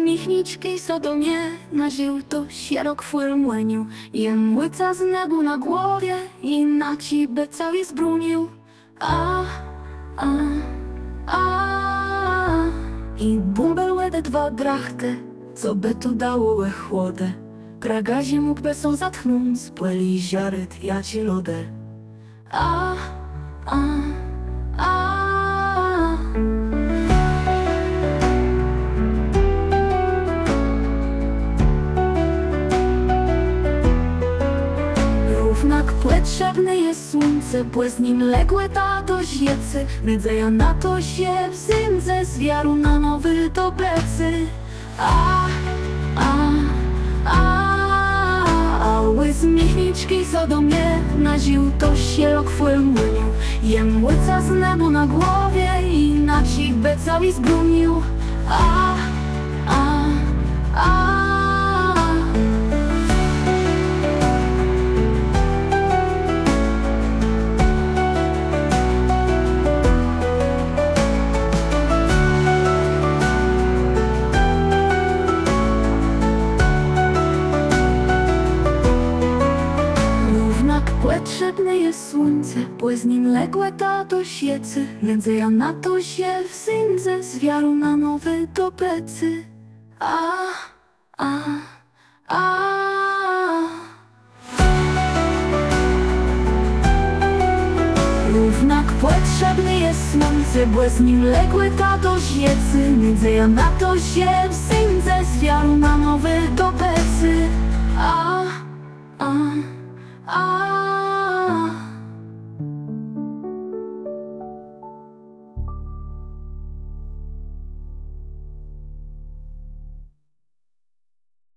Michniczki Sodomie na żółto sierok młynił. Jem łyca z nebu na głowie i na ciebie cały zbrunił. A i bumbel łede dwa drachty, co by tu dało chłodę. Kragazie mógłby są zatchnąć, spłeli ziaryt, ja ci lodę. Równak potrzebne jest słońce, bo z nim ległe ta do ziecy. Rydzeja na to się w zimce z wiaru na nowy do becy. Łys Michniczki Sodomie na żółto sierok młynił. Jem łyca z nebu na głowie i na ciebie cały zbrunił. Potrzebne jest słońce, bo z nim ległe ta do siecy. Nadzieja na to się w zimce z wiarą na nowy do becy. Równak potrzebny jest słońce, bo z nim ległe ta do siecy. Nadzieja na to się w zimce z wiarą na nowy do becy.